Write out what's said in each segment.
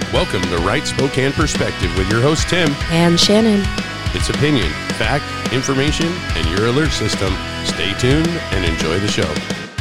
Welcome to Right Spokane Perspective with your host, Tim. And Shannon. It's opinion, fact, information, and your alert system. Stay tuned and enjoy the show.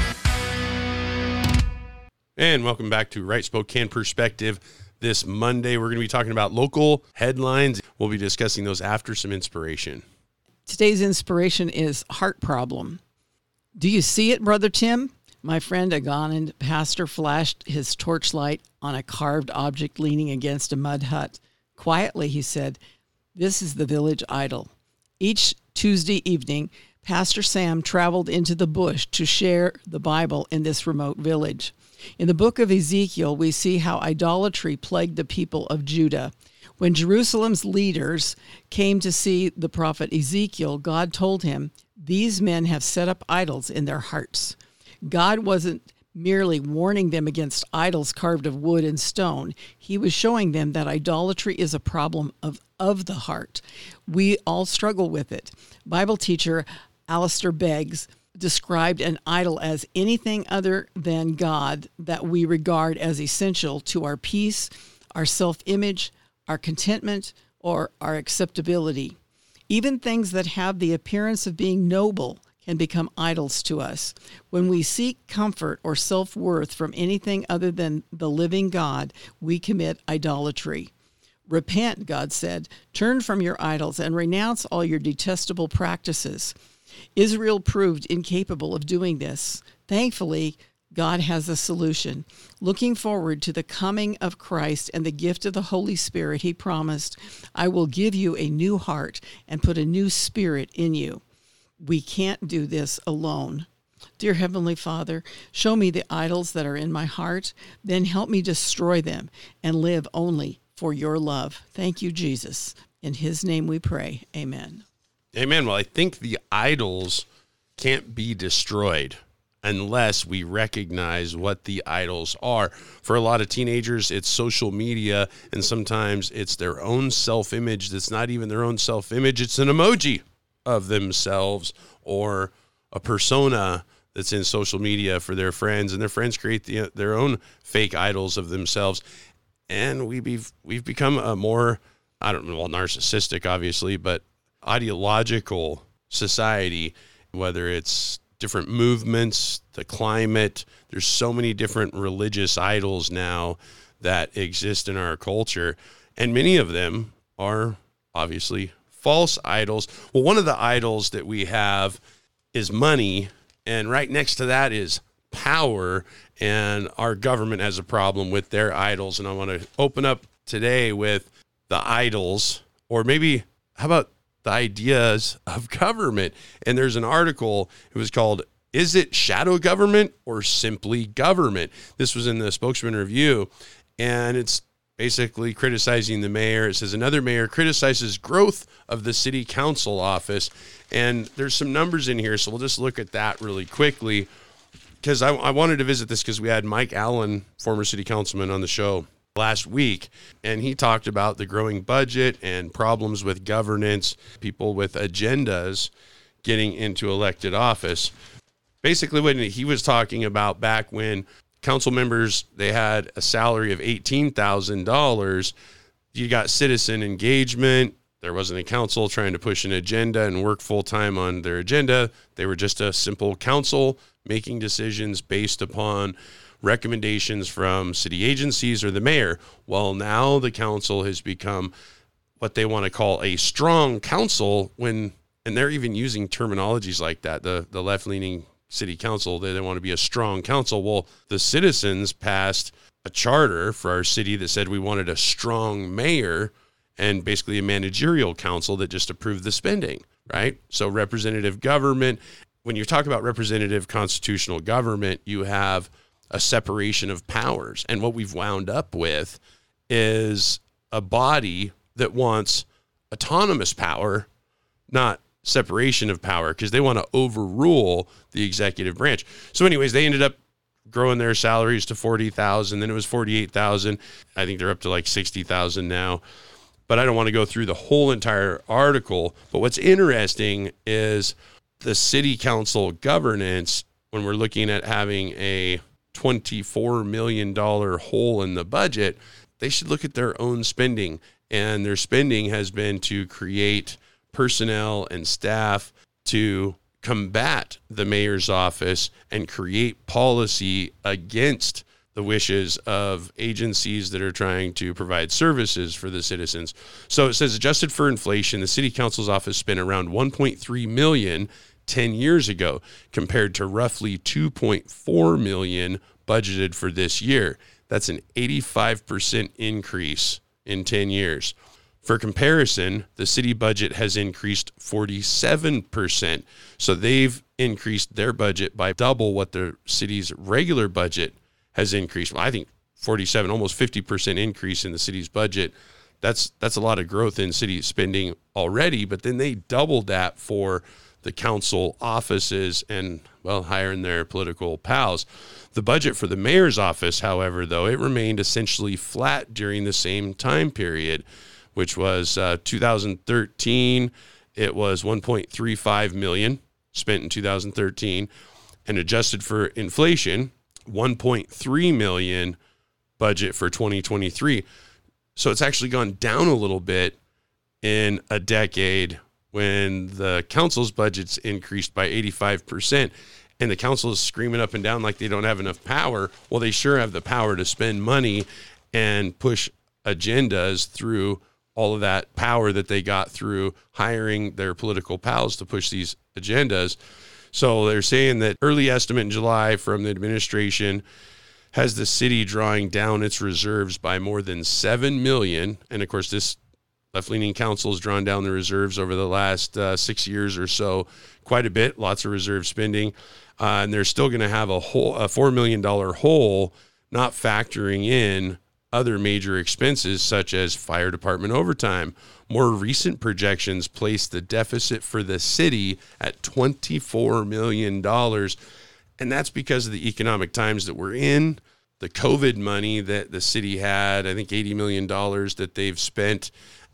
And welcome back to Right Spokane Perspective. This Monday, we're going to be talking about local headlines. We'll be discussing those after some inspiration. Today's inspiration is heart problem. Do you see it, Brother Tim? My friend Aganand pastor flashed his torchlight on a carved object leaning against a mud hut. Quietly, he said, "This is the village idol." Each Tuesday evening, Pastor Sam traveled into the bush to share the Bible in this remote village. In the book of Ezekiel, we see how idolatry plagued the people of Judah. When Jerusalem's leaders came to see the prophet Ezekiel, God told him, "These men have set up idols in their hearts." God wasn't merely warning them against idols carved of wood and stone. He was showing them that idolatry is a problem of the heart. We all struggle with it. Bible teacher Alistair Beggs described an idol as anything other than God that we regard as essential to our peace, our self-image, our contentment, or our acceptability. Even things that have the appearance of being noble can become idols to us. When we seek comfort or self-worth from anything other than the living God, we commit idolatry. Repent, God said. Turn from your idols and renounce all your detestable practices. Israel proved incapable of doing this. Thankfully, God has a solution. Looking forward to the coming of Christ and the gift of the Holy Spirit, he promised, "I will give you a new heart and put a new spirit in you." We can't do this alone. Dear Heavenly Father, show me the idols that are in my heart, then help me destroy them and live only for your love. Thank you, Jesus. In his name we pray. Amen. Amen. Well, I think the idols can't be destroyed unless we recognize what the idols are. For a lot of teenagers, it's social media, and sometimes it's their own self-image that's not even their own self-image. It's an emoji of themselves or a persona that's in social media for their friends, and their friends create their own fake idols of themselves. And we've become a more, narcissistic, obviously, but ideological society, whether it's different movements, the climate. There's so many different religious idols now that exist in our culture, and many of them are obviously false idols. Well, one of the idols that we have is money, and right next to that is power, and our government has a problem with their idols. And I want to open up today with the idols, or maybe how about the ideas of government? And there's an article, it was called, "Is it Shadow Government or Simply Government?" This was in the Spokesman Review, and it's basically criticizing the mayor. It says another mayor criticizes growth of the city council office. And there's some numbers in here, so we'll just look at that really quickly, because I wanted to visit this because we had Mike Allen, former city councilman, on the show last week, and he talked about the growing budget and problems with governance, people with agendas getting into elected office. Basically, what he was talking about back when council members, they had a salary of $18,000. You got citizen engagement. There wasn't a council trying to push an agenda and work full-time on their agenda. They were just a simple council making decisions based upon recommendations from city agencies or the mayor. Well, now the council has become what they want to call a strong council, and they're even using terminologies like that. The left-leaning city council, they want to be a strong council. Well, the citizens passed a charter for our city that said we wanted a strong mayor and basically a managerial council that just approved the spending, right? So representative government, when you talk about representative constitutional government, you have a separation of powers. And what we've wound up with is a body that wants autonomous power, not separation of power, because they want to overrule the executive branch. So anyways, they ended up growing their salaries to $40,000. Then it was $48,000. I think they're up to like $60,000 now. But I don't want to go through the whole entire article. But what's interesting is the city council governance, when we're looking at having a $24 million hole in the budget, they should look at their own spending. And their spending has been to create personnel and staff to combat the mayor's office and create policy against the wishes of agencies that are trying to provide services for the citizens. So it says, adjusted for inflation, the city council's office spent around $1.3 million 10 years ago, compared to roughly $2.4 million budgeted for this year. That's an 85% increase in 10 years. For comparison, the city budget has increased 47%. So they've increased their budget by double what the city's regular budget has increased. Well, I think 47, almost 50% increase in the city's budget. That's a lot of growth in city spending already, but then they doubled that for the council offices and, well, hiring their political pals. The budget for the mayor's office, however, though, it remained essentially flat during the same time period, which was 2013. It was $1.35 million spent in 2013, and adjusted for inflation, $1.3 million budget for 2023. So it's actually gone down a little bit in a decade when the council's budget's increased by 85%, and the council is screaming up and down like they don't have enough power. Well, they sure have the power to spend money and push agendas through all of that power that they got through hiring their political pals to push these agendas. So they're saying that early estimate in July from the administration has the city drawing down its reserves by more than $7 million. And of course, this left-leaning council has drawn down the reserves over the last 6 years or so, quite a bit, lots of reserve spending. And they're still going to have a $4 million hole, not factoring in other major expenses such as fire department overtime. More recent projections place the deficit for the city at $24 million. And that's because of the economic times that we're in, the COVID money that the city had, I think $80 million that they've spent,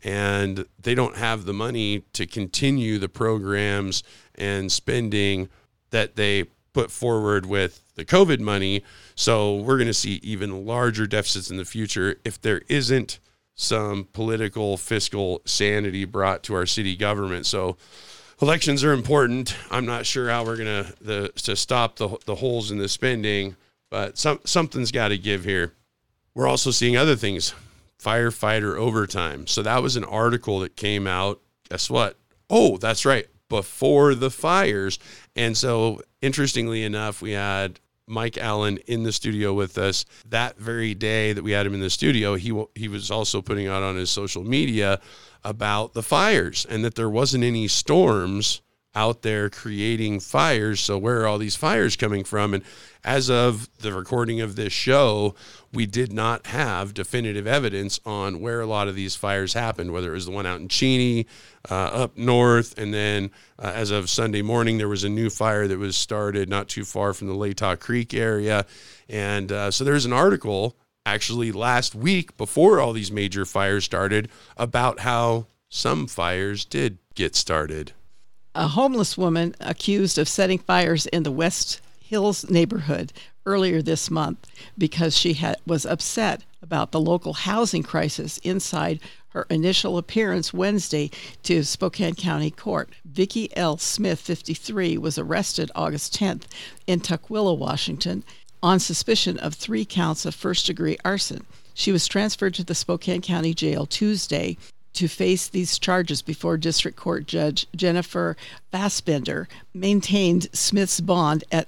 and they don't have the money to continue the programs and spending that they put forward with the COVID money. So we're going to see even larger deficits in the future if there isn't some political fiscal sanity brought to our city government. So elections are important. I'm not sure how we're going to stop the holes in the spending, but something's got to give here. We're also seeing other things, firefighter overtime. So that was an article that came out. Guess what? Oh, that's right, before the fires. And so interestingly enough, we had Mike Allen in the studio with us that very day that we had him in the studio. He was also putting out on his social media about the fires and that there wasn't any storms out there creating fires. So where are all these fires coming from? And as of the recording of this show, we did not have definitive evidence on where a lot of these fires happened, whether it was the one out in Cheney, up north. And then as of Sunday morning, there was a new fire that was started not too far from the Latah Creek area. And so there's an article actually last week before all these major fires started about how some fires did get started. A homeless woman accused of setting fires in the West Hills neighborhood earlier this month because she was upset about the local housing crisis inside her initial appearance Wednesday to Spokane County Court. Vicki L. Smith, 53, was arrested August 10th in Tukwila, Washington, on suspicion of 3 counts of first-degree arson. She was transferred to the Spokane County Jail Tuesday to face these charges before District Court Judge Jennifer Fassbender maintained Smith's bond at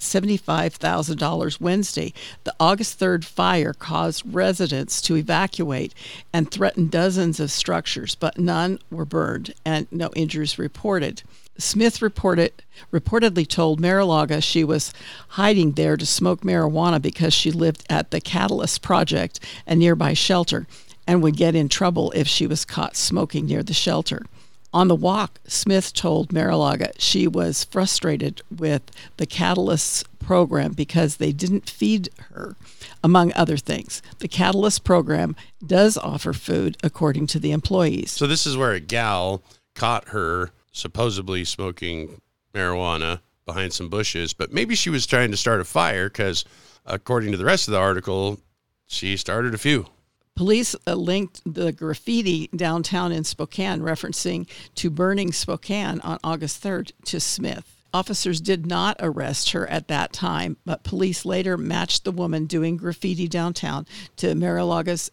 $75,000 Wednesday. The August 3rd fire caused residents to evacuate and threatened dozens of structures, but none were burned and no injuries reported. Smith reportedly told Marilaga she was hiding there to smoke marijuana because she lived at the Catalyst Project, a nearby shelter, and would get in trouble if she was caught smoking near the shelter. On the walk, Smith told Marilaga she was frustrated with the Catalyst's program because they didn't feed her, among other things. The Catalyst program does offer food, according to the employees. So this is where a gal caught her supposedly smoking marijuana behind some bushes, but maybe she was trying to start a fire because, according to the rest of the article, she started a few. Police linked the graffiti downtown in Spokane, referencing to burning Spokane on August 3rd, to Smith. Officers did not arrest her at that time, but police later matched the woman doing graffiti downtown to Mar-a-Laga's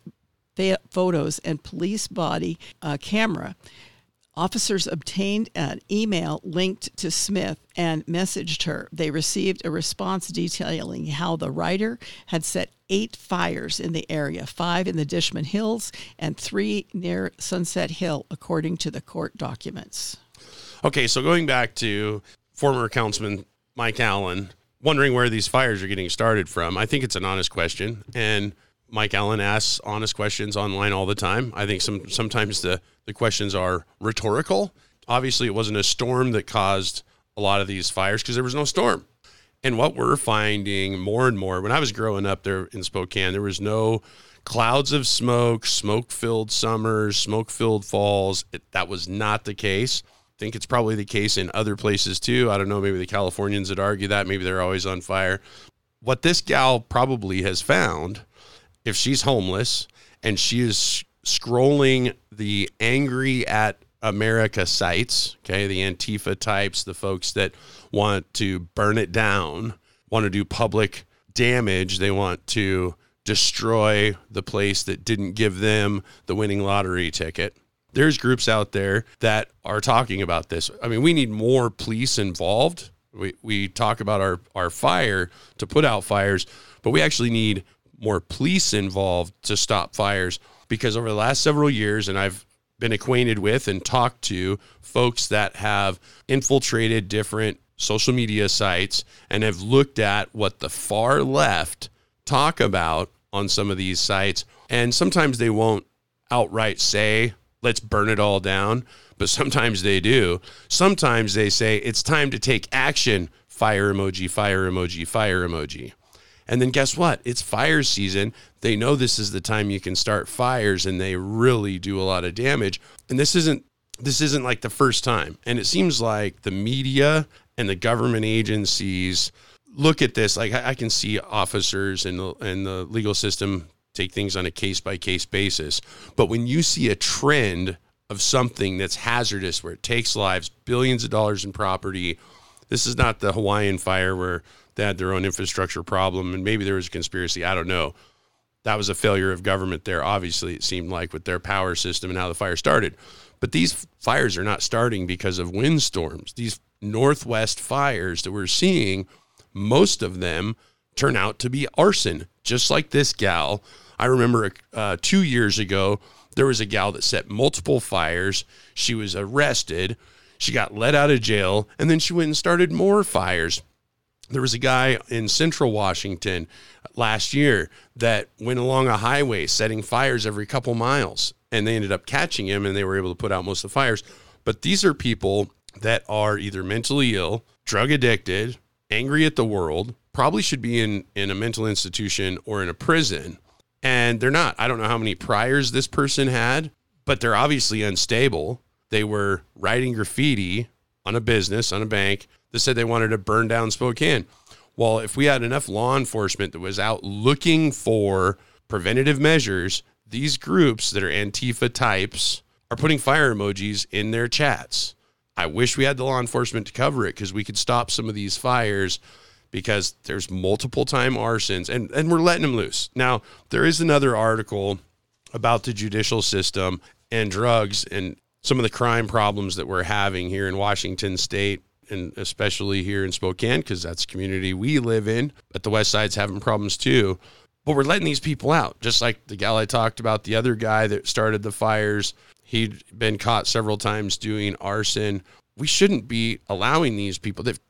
photos and police body camera. Officers obtained an email linked to Smith and messaged her. They received a response detailing how the writer had set 8 fires in the area, 5 in the Dishman Hills and 3 near Sunset Hill, according to the court documents. Okay, so going back to former Councilman Mike Allen, wondering where these fires are getting started from, I think it's an honest question. And Mike Allen asks honest questions online all the time. I think sometimes the questions are rhetorical. Obviously, it wasn't a storm that caused a lot of these fires because there was no storm. And what we're finding more and more, when I was growing up there in Spokane, there was no clouds of smoke, smoke-filled summers, smoke-filled falls. That was not the case. I think it's probably the case in other places too. I don't know, maybe the Californians would argue that. Maybe they're always on fire. What this gal probably has found, if she's homeless and she is scrolling the Angry at America sites, okay, the Antifa types, the folks that want to burn it down, want to do public damage, they want to destroy the place that didn't give them the winning lottery ticket. There's groups out there that are talking about this. I mean, we need more police involved. We talk about our fire to put out fires, but we actually need more police involved to stop fires, because over the last several years, and I've been acquainted with and talked to folks that have infiltrated different social media sites and have looked at what the far left talk about on some of these sites. And sometimes they won't outright say, let's burn it all down, but sometimes they do. Sometimes they say, it's time to take action, fire emoji, fire emoji, fire emoji. And then guess what? It's fire season. They know this is the time you can start fires, and they really do a lot of damage. And this isn't like the first time. And it seems like the media and the government agencies look at this. Like, I can see officers in the legal system take things on a case-by-case basis. But when you see a trend of something that's hazardous, where it takes lives, billions of dollars in property, this is not the Hawaiian fire where they had their own infrastructure problem and maybe there was a conspiracy. I don't know. That was a failure of government there, obviously, it seemed like, with their power system and how the fire started. But these fires are not starting because of windstorms. These Northwest fires that we're seeing, most of them turn out to be arson, just like this gal. I remember 2 years ago, there was a gal that set multiple fires. She was arrested. She got let out of jail, and then she went and started more fires. There was a guy in Central Washington last year that went along a highway setting fires every couple miles, and they ended up catching him, and they were able to put out most of the fires. But these are people that are either mentally ill, drug addicted, angry at the world, probably should be in a mental institution or in a prison, and they're not. I don't know how many priors this person had, but they're obviously unstable. They were writing graffiti on a business, on a bank, that said they wanted to burn down Spokane. Well, if we had enough law enforcement that was out looking for preventative measures, these groups that are Antifa types are putting fire emojis in their chats. I wish we had the law enforcement to cover it, because we could stop some of these fires, because there's multiple time arsons and we're letting them loose. Now, there is another article about the judicial system and drugs and some of the crime problems that we're having here in Washington State, and especially here in Spokane, because that's the community we live in. But the West Side's having problems too. But we're letting these people out, just like the gal I talked about, the other guy that started the fires. He'd been caught several times doing arson. We shouldn't be allowing these people. This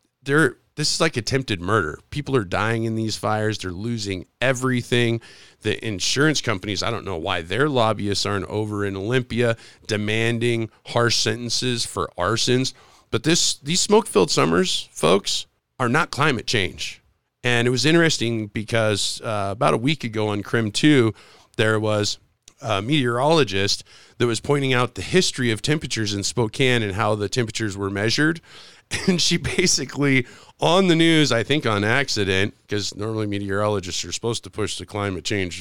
is like attempted murder. People are dying in these fires. They're losing everything. The insurance companies, I don't know why their lobbyists aren't over in Olympia demanding harsh sentences for arsons. But these smoke-filled summers, folks, are not climate change. And it was interesting because about a week ago on Crim 2, there was a meteorologist that was pointing out the history of temperatures in Spokane and how the temperatures were measured. And she basically, on the news, I think on accident, because normally meteorologists are supposed to push the climate change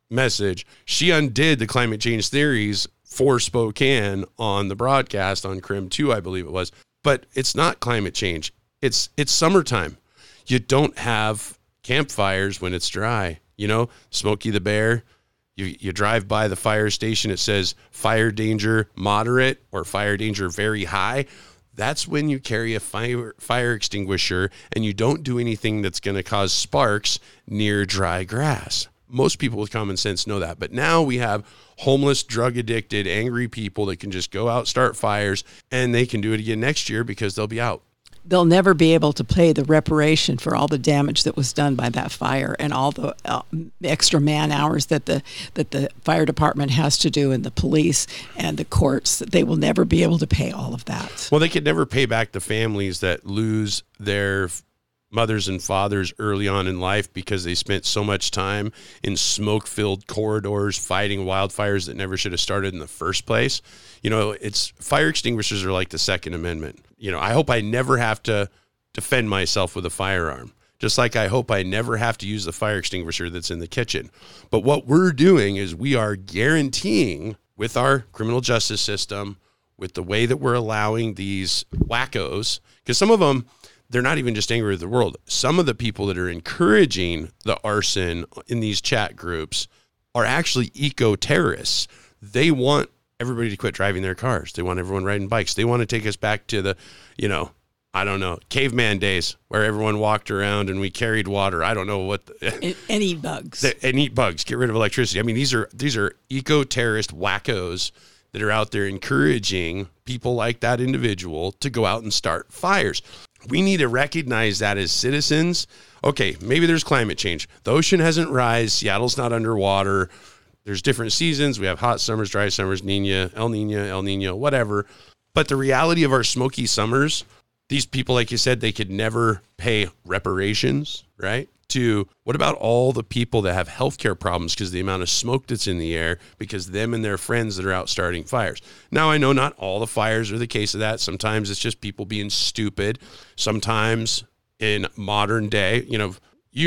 message. She undid the climate change theories for Spokane on the broadcast on Crim 2, I believe it was. But it's not climate change. It's summertime. You don't have campfires when it's dry. You know, Smokey the Bear, you drive by the fire station, it says fire danger moderate or fire danger very high. That's when you carry a fire extinguisher and you don't do anything that's going to cause sparks near dry grass. Most people with common sense know that. But now we have homeless, drug addicted, angry people that can just go out, start fires, and they can do it again next year because they'll be out. They'll never be able to pay the reparation for all the damage that was done by that fire and all the extra man hours that the fire department has to do, and the police and the courts. They will never be able to pay all of that. Well, they could never pay back the families that lose their mothers and fathers early on in life because they spent so much time in smoke-filled corridors fighting wildfires that never should have started in the first place. You know, it's fire extinguishers are like the Second Amendment. You know, I hope I never have to defend myself with a firearm, just like I hope I never have to use the fire extinguisher that's in the kitchen. But what we're doing is we are guaranteeing with our criminal justice system, with the way that we're allowing these wackos, because some of them, they're not even just angry with the world. Some of the people that are encouraging the arson in these chat groups are actually eco-terrorists. They want everybody to quit driving their cars. They want everyone riding bikes. They want to take us back to the, you know, I don't know, caveman days where everyone walked around and we carried water. I don't know what. And eat bugs. And eat bugs. Get rid of electricity. I mean, these are eco-terrorist wackos that are out there encouraging people like that individual to go out and start fires. We need to recognize that as citizens. Okay, maybe there's climate change. The ocean hasn't risen. Seattle's not underwater. There's different seasons. We have hot summers, dry summers, El Nino, whatever. But the reality of our smoky summers, these people, like you said, they could never pay reparations, right? To what about all the people that have healthcare problems because of the amount of smoke that's in the air because them and their friends that are out starting fires. Now, I know not all the fires are the case of that. Sometimes it's just people being stupid. Sometimes in modern day, you know,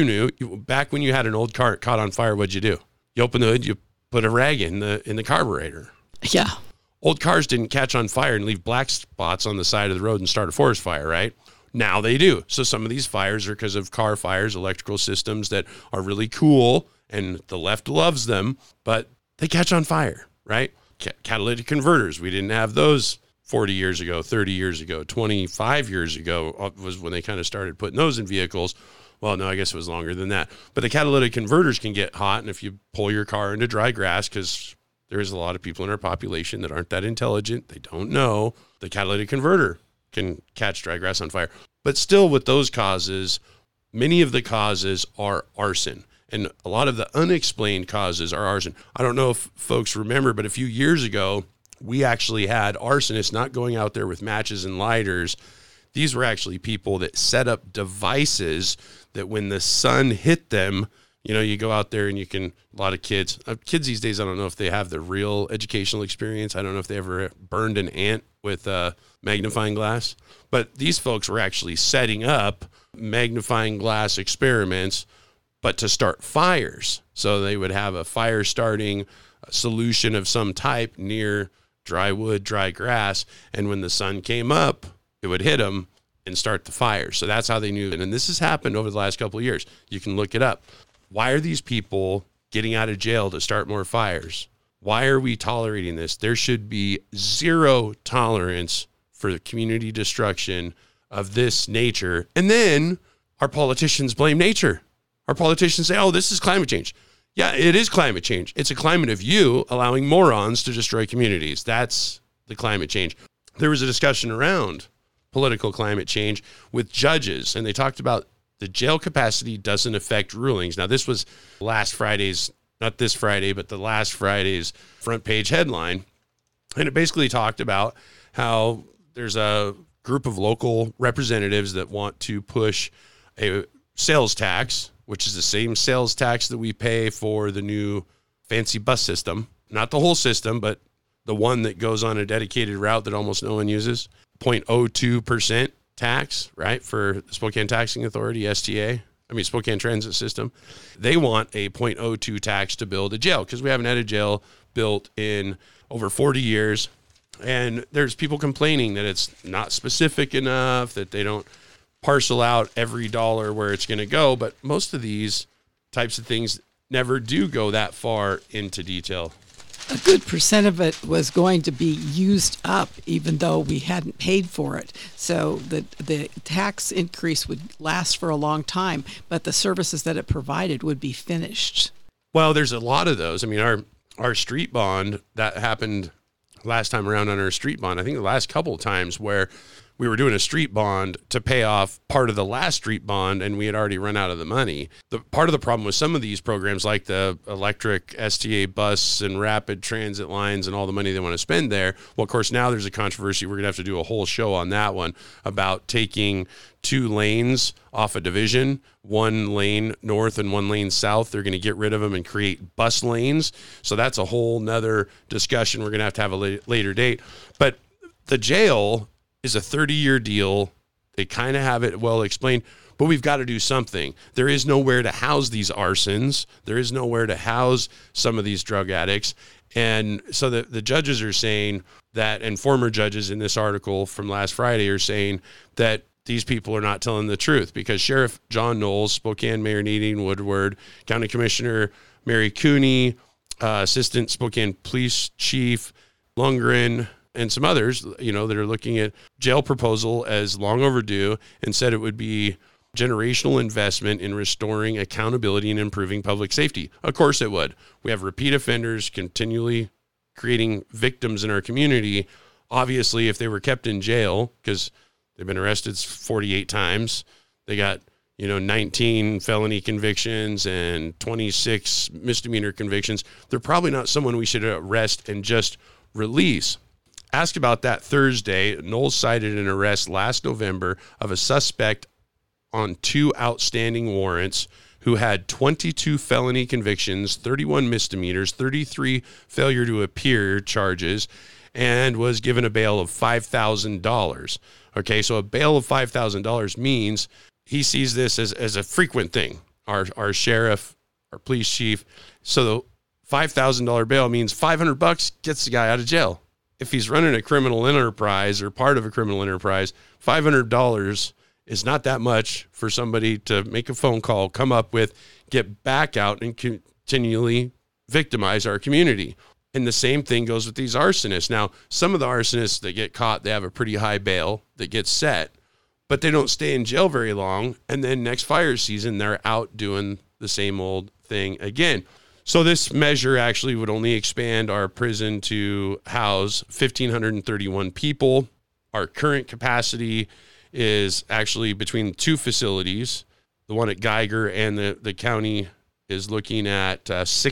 back when you had an old car caught on fire, what'd you do? You open the hood, you put a rag in the carburetor. Yeah. Old cars didn't catch on fire and leave black spots on the side of the road and start a forest fire, right? Now they do. So some of these fires are because of car fires, electrical systems that are really cool, and the left loves them, but they catch on fire, right? Catalytic converters, we didn't have those 40 years ago, 30 years ago, 25 years ago was when they kind of started putting those in vehicles. Well, no, I guess it was longer than that. But the catalytic converters can get hot, and if you pull your car into dry grass, because there is a lot of people in our population that aren't that intelligent, they don't know, the catalytic converter can catch dry grass on fire. But still, with those causes, many of the causes are arson. And a lot of the unexplained causes are arson. I don't know if folks remember, but a few years ago, we actually had arsonists not going out there with matches and lighters. These were actually people that set up devices that when the sun hit them, you know, you go out there and you can, a lot of kids these days, I don't know if they have the real educational experience. I don't know if they ever burned an ant with a magnifying glass, but these folks were actually setting up magnifying glass experiments, but to start fires. So they would have a fire starting solution of some type near dry wood, dry grass. And when the sun came up, it would hit them and start the fire. So that's how they knew it. And this has happened over the last couple of years. You can look it up. Why are these people getting out of jail to start more fires? Why are we tolerating this? There should be zero tolerance for the community destruction of this nature. And then our politicians blame nature. Our politicians say, oh, this is climate change. Yeah, it is climate change. It's a climate of you allowing morons to destroy communities. That's the climate change. There was a discussion around political climate change with judges, and they talked about the jail capacity doesn't affect rulings. Now, this was last Friday's, not this Friday, but the last Friday's front page headline. And it basically talked about how there's a group of local representatives that want to push a sales tax, which is the same sales tax that we pay for the new fancy bus system. Not the whole system, but the one that goes on a dedicated route that almost no one uses. 0.02% tax, right, for the Spokane Taxing Authority, STA. Spokane Transit System, they want a 0.02 tax to build a jail because we haven't had a jail built in over 40 years. And there's people complaining that it's not specific enough, that they don't parcel out every dollar where it's going to go. But most of these types of things never do go that far into detail. A good percent of it was going to be used up, even though we hadn't paid for it. So the tax increase would last for a long time, but the services that it provided would be finished. Well, there's a lot of those. I mean, our street bond, that happened last time around on our street bond. I think the last couple of times where we were doing a street bond to pay off part of the last street bond, and we had already run out of the money. The part of the problem with some of these programs, like the electric STA bus and rapid transit lines and all the money they want to spend there, well, of course, now there's a controversy. We're going to have to do a whole show on that one about taking 2 lanes off a division, 1 lane north and 1 lane south. They're going to get rid of them and create bus lanes. So that's a whole nother discussion. We're going to have a later date. But the jail is a 30-year deal. They kind of have it well explained, but we've got to do something. There is nowhere to house these arsons. There is nowhere to house some of these drug addicts. And so the judges are saying that, and former judges in this article from last Friday are saying that these people are not telling the truth, because Sheriff John Knowles, Spokane Mayor Nadine Woodward, County Commissioner Mary Cooney, Assistant Spokane Police Chief Lundgren, and some others, that are looking at jail proposal as long overdue, and said it would be generational investment in restoring accountability and improving public safety. Of course it would. We have repeat offenders continually creating victims in our community. Obviously, if they were kept in jail, because they've been arrested 48 times, they got 19 felony convictions and 26 misdemeanor convictions, they're probably not someone we should arrest and just release. Asked about that Thursday, Knowles cited an arrest last November of a suspect on 2 outstanding warrants who had 22 felony convictions, 31 misdemeanors, 33 failure to appear charges, and was given a bail of $5,000. Okay, so a bail of $5,000 means he sees this as a frequent thing. Our sheriff, our police chief. So the $5,000 bail means $500 gets the guy out of jail. If he's running a criminal enterprise or part of a criminal enterprise, $500 is not that much for somebody to make a phone call, come up with, get back out, and continually victimize our community. And the same thing goes with these arsonists. Now, some of the arsonists that get caught, they have a pretty high bail that gets set, but they don't stay in jail very long. And then next fire season, they're out doing the same old thing again. So this measure actually would only expand our prison to house 1,531 people. Our current capacity is actually between 2 facilities. The one at Geiger and the county is looking at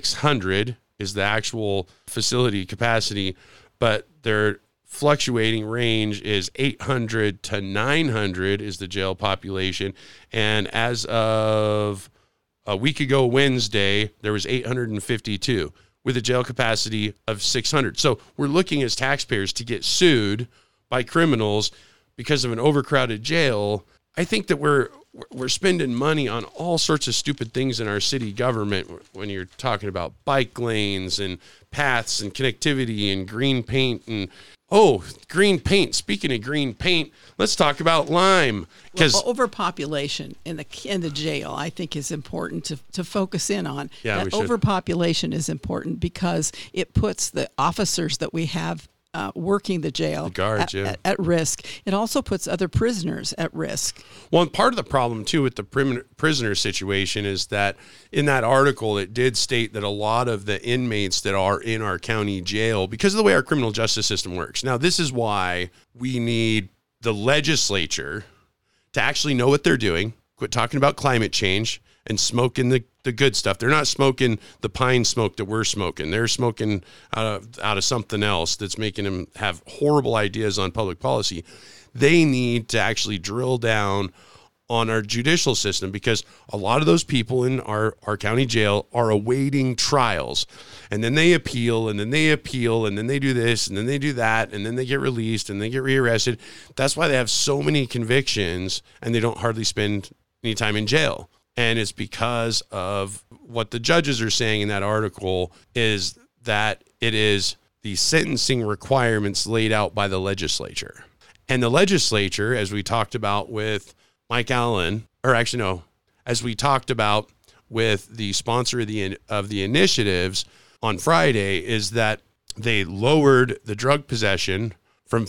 600 is the actual facility capacity, but their fluctuating range is 800 to 900 is the jail population. And as of a week ago Wednesday, there was 852 with a jail capacity of 600. So we're looking as taxpayers to get sued by criminals because of an overcrowded jail. I think that we're spending money on all sorts of stupid things in our city government when you're talking about bike lanes and paths and connectivity and green paint and green paint. Speaking of green paint, let's talk about Lime. Well, overpopulation in the jail, I think, is important to focus in on. Yeah, that overpopulation is important because it puts the officers that we have working the jail the guards, at risk. It also puts other prisoners at risk. Well, and part of the problem, too, with the prisoner situation is that in that article, it did state that a lot of the inmates that are in our county jail, because of the way our criminal justice system works. Now, this is why we need the legislature to actually know what they're doing, quit talking about climate change and smoking the good stuff. They're not smoking the pine smoke that we're smoking. They're smoking out of something else that's making them have horrible ideas on public policy. They need to actually drill down on our judicial system, because a lot of those people in our county jail are awaiting trials, and then they appeal, and then they appeal, and then they do this, and then they do that, and then they get released, and they get rearrested. That's why they have so many convictions, and they don't hardly spend any time in jail. And it's because of what the judges are saying in that article is that it is the sentencing requirements laid out by the legislature. And the legislature, as we talked about with Mike Allen, or actually no, as we talked about with the sponsor of the initiatives on Friday, is that they lowered the drug possession from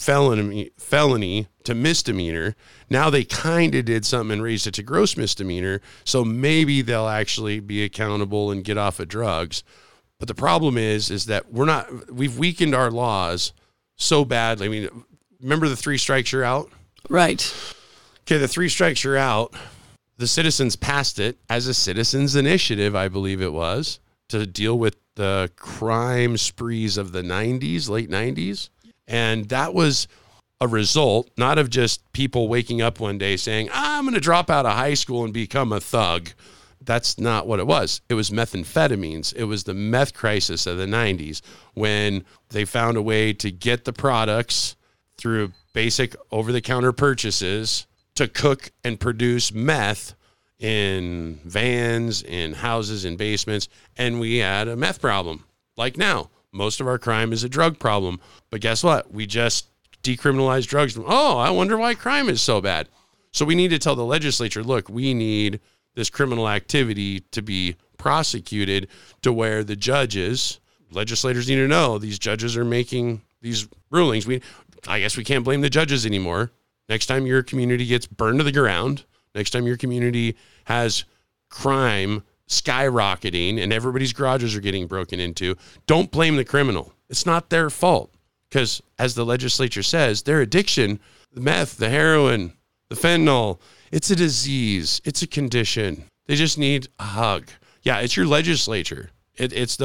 felony to misdemeanor. Now they kind of did something and raised it to gross misdemeanor. So maybe they'll actually be accountable and get off of drugs. But the problem is that we've weakened our laws so badly. I mean, remember the 3 strikes you're out? Right. Okay, the 3 strikes you're out. The citizens passed it as a citizens initiative, I believe it was, to deal with the crime sprees of the 90s, late 90s. And that was a result, not of just people waking up one day saying, I'm going to drop out of high school and become a thug. That's not what it was. It was methamphetamines. It was the meth crisis of the 90s when they found a way to get the products through basic over-the-counter purchases to cook and produce meth in vans, in houses, in basements, and we had a meth problem. Like now, most of our crime is a drug problem. But guess what? We just decriminalized drugs. Oh, I wonder why crime is so bad. So we need to tell the legislature, look, we need this criminal activity to be prosecuted to where the legislators need to know these judges are making these rulings. I guess we can't blame the judges anymore. Next time your community gets burned to the ground, next time your community has crime skyrocketing and everybody's garages are getting broken into, don't blame the criminal. It's not their fault because, as the legislature says, their addiction, the meth, the heroin, the fentanyl, it's a disease. It's a condition. They just need a hug. Yeah, it's your legislature. It's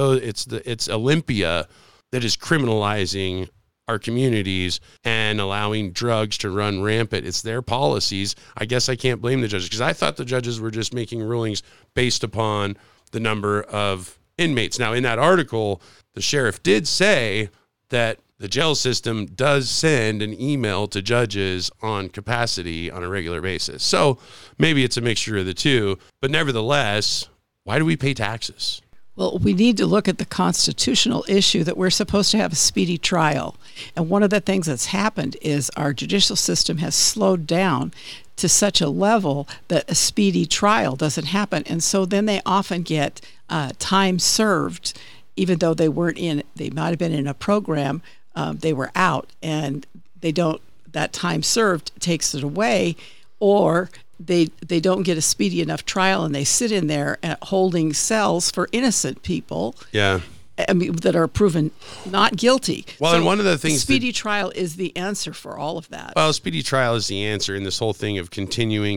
Olympia that is criminalizing our communities and allowing drugs to run rampant. It's their policies. I guess I can't blame the judges because I thought the judges were just making rulings based upon the number of inmates. Now, in that article, the sheriff did say that the jail system does send an email to judges on capacity on a regular basis. So maybe it's a mixture of the two, but nevertheless, why do we pay taxes? Well, we need to look at the constitutional issue that we're supposed to have a speedy trial. And one of the things that's happened is our judicial system has slowed down to such a level that a speedy trial doesn't happen. And so then they often get time served, even though they might have been in a program, they were out, and that time served takes it away, or they don't get a speedy enough trial and they sit in there holding cells for innocent people. Yeah. I mean, that are proven not guilty. Well, so and one of the things, speedy trial is the answer for all of that. Well, speedy trial is the answer in this whole thing of continuing,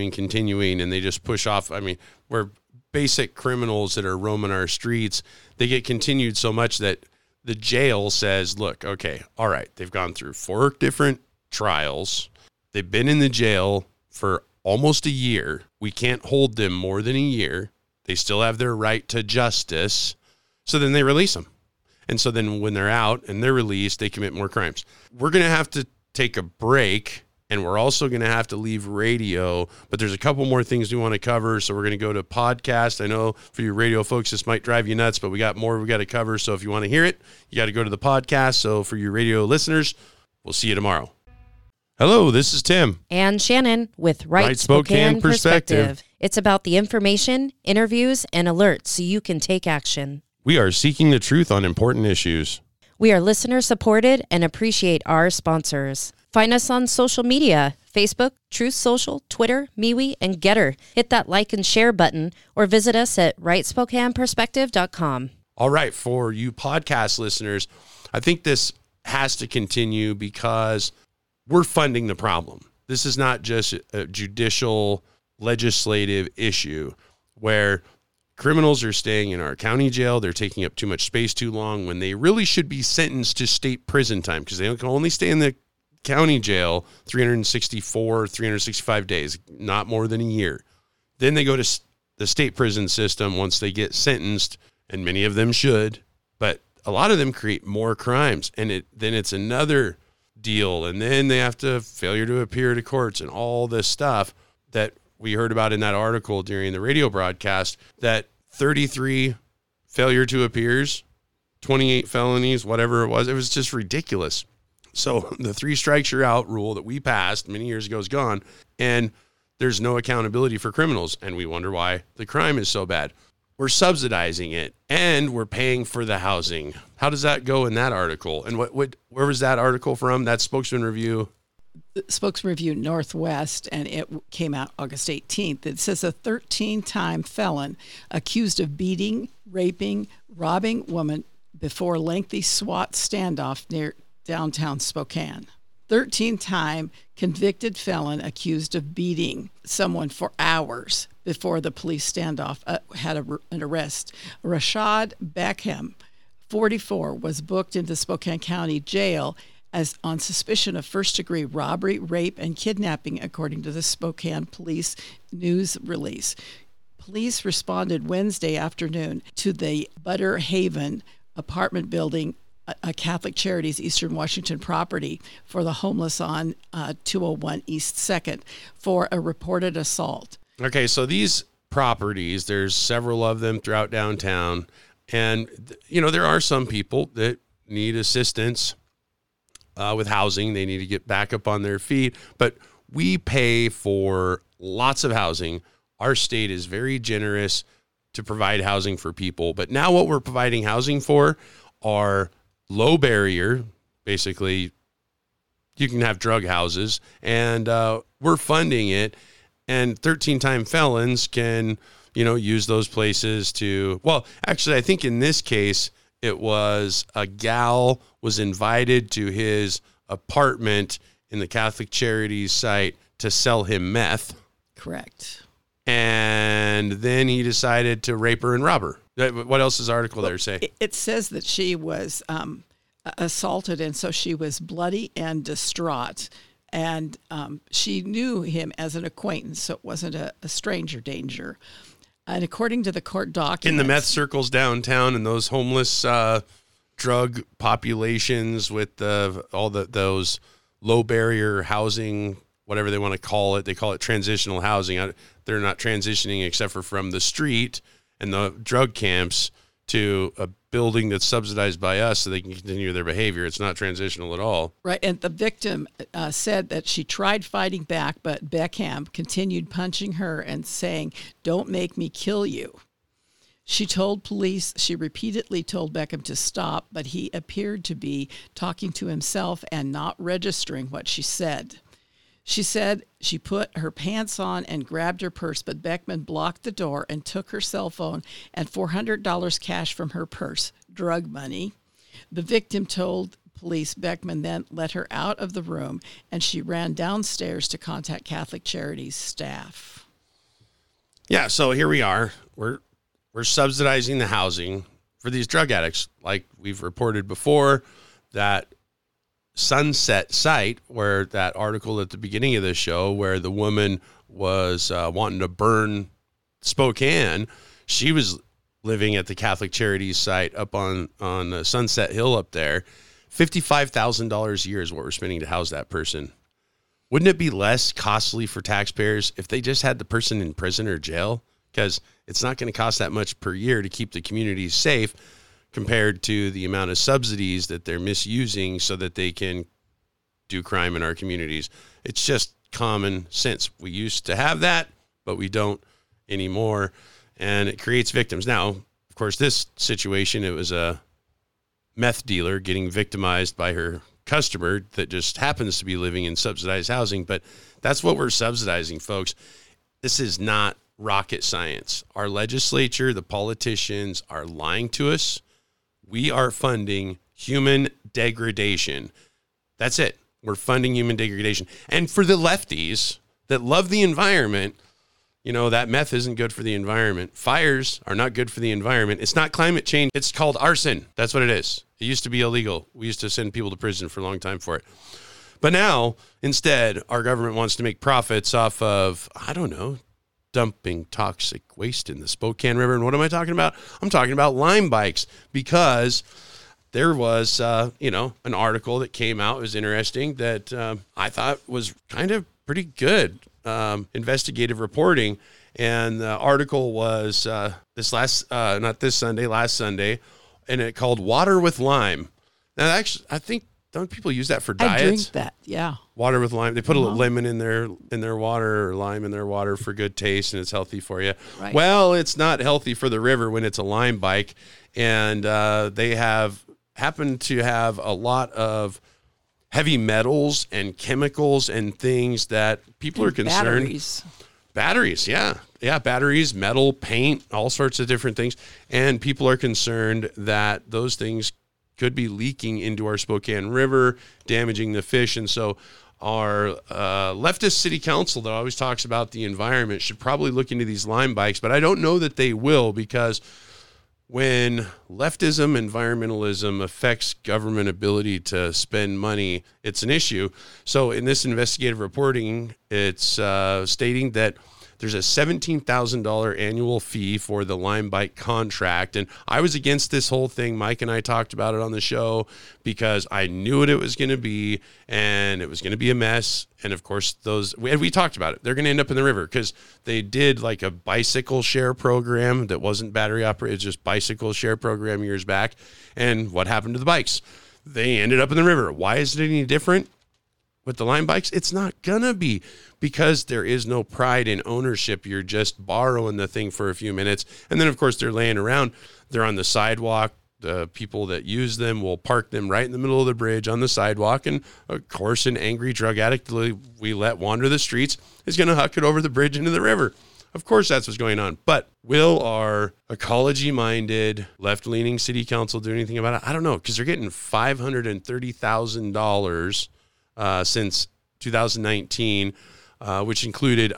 and they just push off. I mean, we're basic criminals that are roaming our streets. They get continued so much that the jail says, look, okay, all right, they've gone through 4 different trials. They've been in the jail for almost a year. We can't hold them more than a year. They still have their right to justice. So then they release them. And so then when they're out and they're released, they commit more crimes. We're going to have to take a break, and we're also going to have to leave radio, but there's a couple more things we want to cover. So we're going to go to podcast. I know for you radio folks, this might drive you nuts, but we got more we got to cover. So if you want to hear it, you got to go to the podcast. So for you radio listeners, we'll see you tomorrow. Hello, this is Tim. And Shannon with Right Spokane Perspective. It's about the information, interviews, and alerts so you can take action. We are seeking the truth on important issues. We are listener supported and appreciate our sponsors. Find us on social media, Facebook, Truth Social, Twitter, MeWe, and Getter. Hit that like and share button or visit us at rightspokaneperspective.com. All right, for you podcast listeners, I think this has to continue because we're funding the problem. This is not just a judicial legislative issue where criminals are staying in our county jail. They're taking up too much space too long when they really should be sentenced to state prison time because they can only stay in the county jail 365 days, not more than a year. Then they go to the state prison system once they get sentenced, and many of them should, but a lot of them create more crimes, and then it's another deal, and then they have to failure to appear to courts and all this stuff that we heard about in that article during the radio broadcast, that 33 failure to appears, 28 felonies, whatever it was just ridiculous. So the 3 strikes you're out rule that we passed many years ago is gone, and there's no accountability for criminals, and we wonder why the crime is so bad. We're subsidizing it, and we're paying for the housing. How does that go in that article? And where was that article from? That Spokesman Review? Spokesman Review Northwest, and it came out August 18th. It says a 13-time felon accused of beating, raping, robbing woman before lengthy SWAT standoff near downtown Spokane. 13-time convicted felon accused of beating someone for hours before the police standoff had an arrest. Rashad Beckham, 44, was booked into Spokane County Jail as on suspicion of first-degree robbery, rape, and kidnapping, according to the Spokane Police news release. Police responded Wednesday afternoon to the Butter Haven apartment building, a Catholic Charities Eastern Washington property, for the homeless on 201 East 2nd for a reported assault. Okay, so these properties, there's several of them throughout downtown, and there are some people that need assistance with housing. They need to get back up on their feet, but we pay for lots of housing. Our state is very generous to provide housing for people, but now what we're providing housing for are low barrier, basically you can have drug houses, and we're funding it, and 13-time felons can, use those places to, well, actually, I think in this case, it was a gal was invited to his apartment in the Catholic Charities site to sell him meth. Correct. And then he decided to rape her and rob her. What else does the article there say? It says that she was assaulted, and so she was bloody and distraught. And she knew him as an acquaintance, so it wasn't a stranger danger. And according to the court documents, in the meth circles downtown and those homeless drug populations with those low barrier housing, whatever they want to call it, they call it transitional housing. They're not transitioning except for from the street and the drug camps to a building that's subsidized by us so they can continue their behavior. It's not transitional at all. Right, and the victim said that she tried fighting back, but Beckham continued punching her and saying, "Don't make me kill you." She told police she repeatedly told Beckham to stop, but he appeared to be talking to himself and not registering what she said. She said she put her pants on and grabbed her purse, but Beckman blocked the door and took her cell phone and $400 cash from her purse, drug money. The victim told police Beckman then let her out of the room, and she ran downstairs to contact Catholic Charities staff. Yeah, so here we are. We're subsidizing the housing for these drug addicts. Like we've reported before, that Sunset site, where that article at the beginning of the show where the woman was wanting to burn Spokane, she was living at the Catholic Charities site up on Sunset Hill up there. $55,000 a year is what we're spending to house that person. Wouldn't it be less costly for taxpayers if they just had the person in prison or jail? Because it's not going to cost that much per year to keep the communities safe compared to the amount of subsidies that they're misusing so that they can do crime in our communities. It's just common sense. We used to have that, but we don't anymore, and it creates victims. Now, of course, this situation, it was a meth dealer getting victimized by her customer that just happens to be living in subsidized housing, but that's what we're subsidizing, folks. This is not rocket science. Our legislature, the politicians are lying to us. We are funding human degradation. That's it. We're funding human degradation. And for the lefties that love the environment, that meth isn't good for the environment. Fires are not good for the environment. It's not climate change. It's called arson. That's what it is. It used to be illegal. We used to send people to prison for a long time for it. But now, instead, our government wants to make profits off of, dumping toxic waste in the Spokane River. And what am I talking about? I'm talking about Lime bikes, because there was, an article that came out. It was interesting that I thought was kind of pretty good. investigative reporting. And the article was not this Sunday, last Sunday, and it called Water with Lime. Now, actually, I think, don't people use that for diets? I drink that, yeah. Water with lime. They put a little lemon in their water, or lime in their water for good taste, and it's healthy for you. Right. Well, it's not healthy for the river when it's a Lime bike, and they happen to have a lot of heavy metals and chemicals and things that people are concerned. Batteries, yeah, batteries, metal, paint, all sorts of different things, and people are concerned that those things could be leaking into our Spokane River, damaging the fish. And so our leftist city council that always talks about the environment should probably look into these Lime bikes, but I don't know that they will, because when leftism, environmentalism affects government ability to spend money, it's an issue. So in this investigative reporting, it's stating that there's a $17,000 annual fee for the Lime bike contract. And I was against this whole thing. Mike and I talked about it on the show because I knew what it was going to be, and it was going to be a mess. And of course, we talked about it. They're going to end up in the river because they did like a bicycle share program that wasn't battery operated, it's just bicycle share program years back. And what happened to the bikes? They ended up in the river. Why is it any different with the Lime bikes? It's not gonna be, because there is no pride in ownership. You're just borrowing the thing for a few minutes, and then of course they're laying around. They're on the sidewalk. The people that use them will park them right in the middle of the bridge on the sidewalk, and of course an angry drug addict we let wander the streets is going to huck it over the bridge into the river. Of course that's what's going on. But will our ecology-minded, left-leaning city council do anything about it? I don't know, because they're getting $530,000 since 2019, which included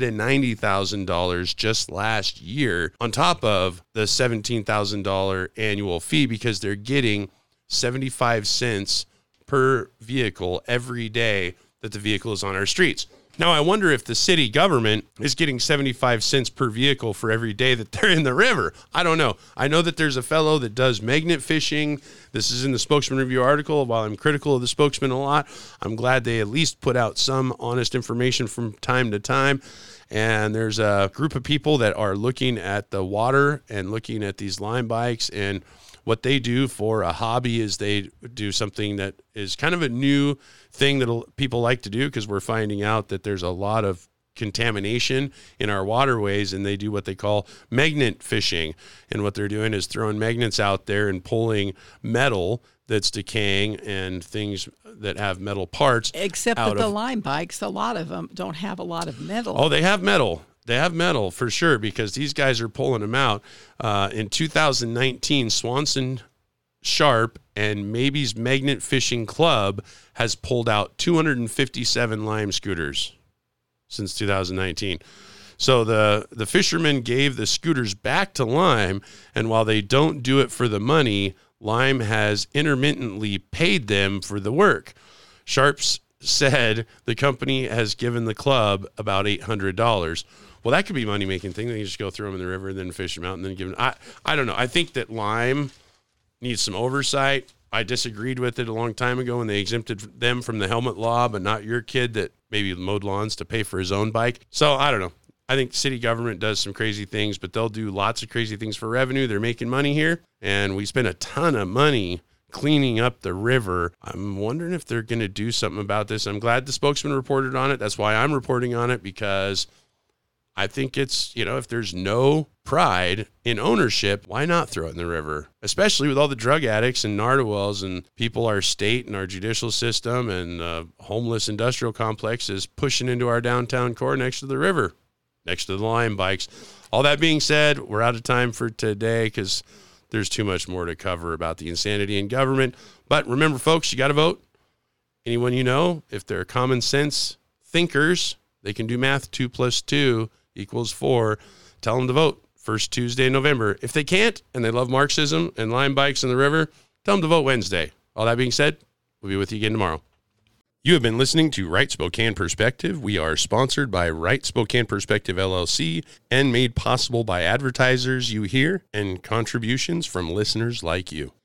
$190,000 just last year, on top of the $17,000 annual fee, because they're getting 75 cents per vehicle every day that the vehicle is on our streets. Now, I wonder if the city government is getting 75 cents per vehicle for every day that they're in the river. I don't know. I know that there's a fellow that does magnet fishing. This is in the Spokesman Review article. While I'm critical of the Spokesman a lot, I'm glad they at least put out some honest information from time to time. And there's a group of people that are looking at the water and looking at these Lime bikes, and what they do for a hobby is they do something that is kind of a new thing that people like to do, because we're finding out that there's a lot of contamination in our waterways, and they do what they call magnet fishing. And what they're doing is throwing magnets out there and pulling metal that's decaying and things that have metal parts. Except that the Lime bikes, a lot of them don't have a lot of metal. Oh, they have metal. They have metal for sure, because these guys are pulling them out. In 2019, Swanson Sharp and Maybe's Magnet Fishing Club has pulled out 257 Lime scooters since 2019. So the fishermen gave the scooters back to Lime, and while they don't do it for the money, Lime has intermittently paid them for the work. Sharps said the company has given the club about $800. Well, that could be a money-making thing. They just go throw them in the river and then fish them out and then give them. I don't know. I think that Lime needs some oversight. I disagreed with it a long time ago when they exempted them from the helmet law, but not your kid that maybe mowed lawns to pay for his own bike. So I don't know. I think city government does some crazy things, but they'll do lots of crazy things for revenue. They're making money here, and we spend a ton of money cleaning up the river. I'm wondering if they're going to do something about this. I'm glad the Spokesman reported on it. That's why I'm reporting on it, because I think it's, if there's no pride in ownership, why not throw it in the river? Especially with all the drug addicts and narwhals and people our state and our judicial system and homeless industrial complex is pushing into our downtown core next to the river, next to the Lime bikes. All that being said, we're out of time for today because there's too much more to cover about the insanity in government. But remember, folks, you got to vote. Anyone you know, if they're common sense thinkers, they can do math. 2 + 2 = 4. Tell them to vote first Tuesday in November. If they can't and they love Marxism and Lime bikes in the river, tell them to vote Wednesday. All that being said, we'll be with you again tomorrow. You have been listening to Right Spokane Perspective. We are sponsored by Right Spokane Perspective, LLC, and made possible by advertisers you hear and contributions from listeners like you.